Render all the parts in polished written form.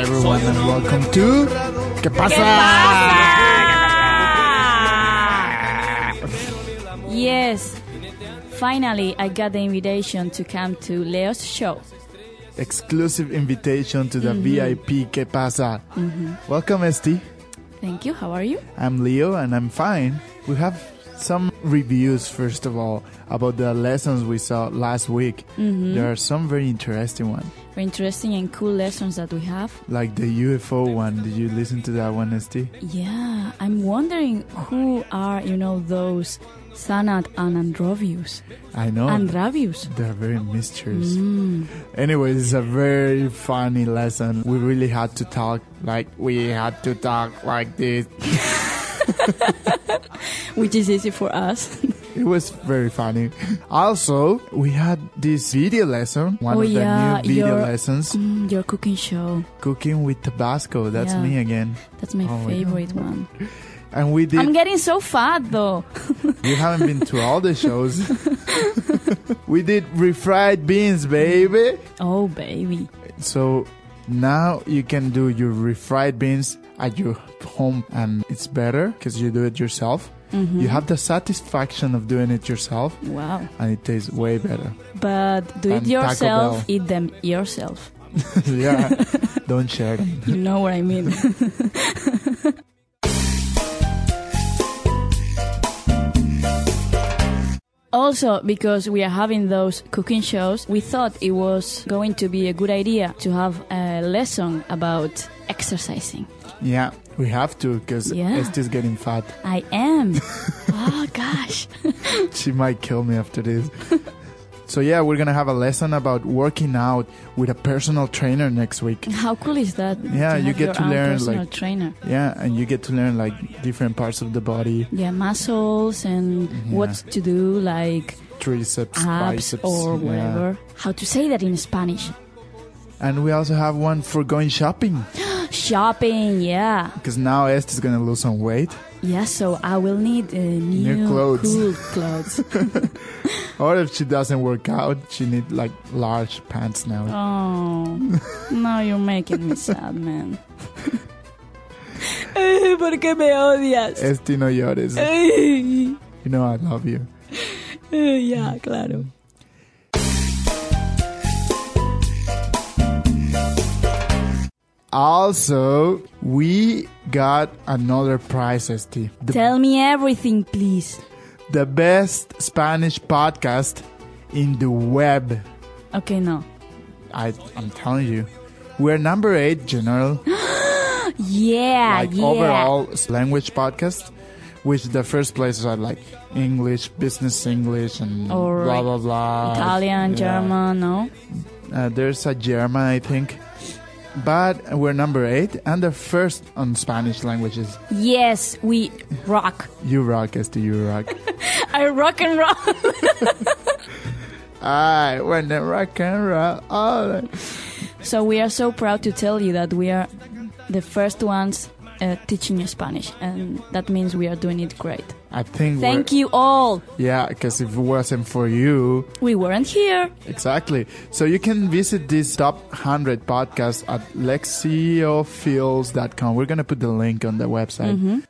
everyone, and welcome to ¿Qué pasa? Yes, finally I got the invitation to come to Leo's show. Exclusive invitation to the VIP ¿Qué pasa? Welcome, Esti. Thank you. How are you? I'm Leo, and I'm fine. We have some reviews, first of all, about the lessons we saw last week. There are some very interesting ones. Very interesting and cool lessons that we have. Like the UFO one. Did you listen to that one, Esti? Yeah, I'm wondering who are, those Sanat and Androvius. I know. Andravius. They're very mysterious. Anyways, it's a very funny lesson. We really had to talk like this. Which is easy for us. It was very funny. Also, we had this video lesson, one of the new video lessons. Your cooking show. Cooking with Tabasco. That's me again. That's my favorite one. And we did. I'm getting so fat though. You haven't been to all the shows. We did refried beans, baby. Oh, baby. So now you can do your refried beans at your home, and it's better because you do it yourself. You have the satisfaction of doing it yourself. Wow. And it tastes way better. But do it yourself, eat them yourself. Yeah, don't share them. You know what I mean. Also, because we are having those cooking shows, we thought it was going to be a good idea to have a lesson about exercising. Yeah, we have to, because Esti's getting fat. I am. Oh, gosh. She might kill me after this. So yeah, we're going to have a lesson about working out with a personal trainer next week. How cool is that? Yeah, you get to learn personal trainer. Yeah, and you get to learn like different parts of the body. Yeah, muscles and what to do, like triceps, abs, biceps, or whatever. How to say that in Spanish. And we also have one for going shopping. Shopping, yeah. Because now Esti's going to lose some weight. Yeah, so I will need new clothes. Cool clothes. Or if she doesn't work out, she needs like large pants now. Oh, now you're making me sad, man. ¿Por qué me odias? Esti, no llores. You know I love you. Yeah, claro. Also, we got another prize, Esti. Tell me everything, please. The best Spanish podcast in the web. Okay, no. I'm telling you. We're number 8 general. Yeah, overall language podcast. Which the first places are like English, business English, and blah, blah, blah. Italian, German, no? There's a German, I think. But we're number 8 and the first on Spanish languages. Yes, we rock. You rock, Esti, you rock. I rock and roll. I want to rock and roll. Oh. So we are so proud to tell you that we are the first ones teaching Spanish. And that means we are doing it great. I think Thank you all. Yeah, because if it wasn't for you, we weren't here. Exactly. So you can visit this top 100 podcast at lexiofeels.com. We're going to put the link on the website.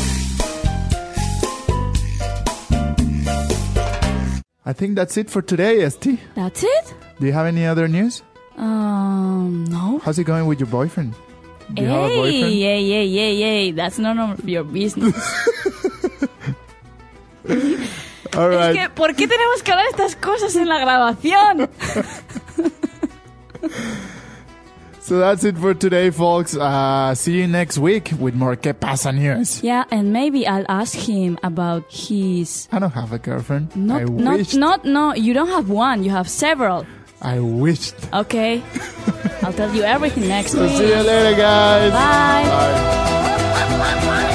I think that's it for today, Esti. That's it? Do you have any other news? No. How's it going with your boyfriend? Do you have a boyfriend? Hey. That's none of your business. All right. Es que, ¿por qué tenemos que hablar de estas cosas en la grabación? So that's it for today, folks. See you next week with more ¿Qué pasa news. Yeah, and maybe I'll ask him about his... I don't have a girlfriend. No, you don't have one. You have several. I wished. Okay. I'll tell you everything next week. See you later, guys. Bye. Bye.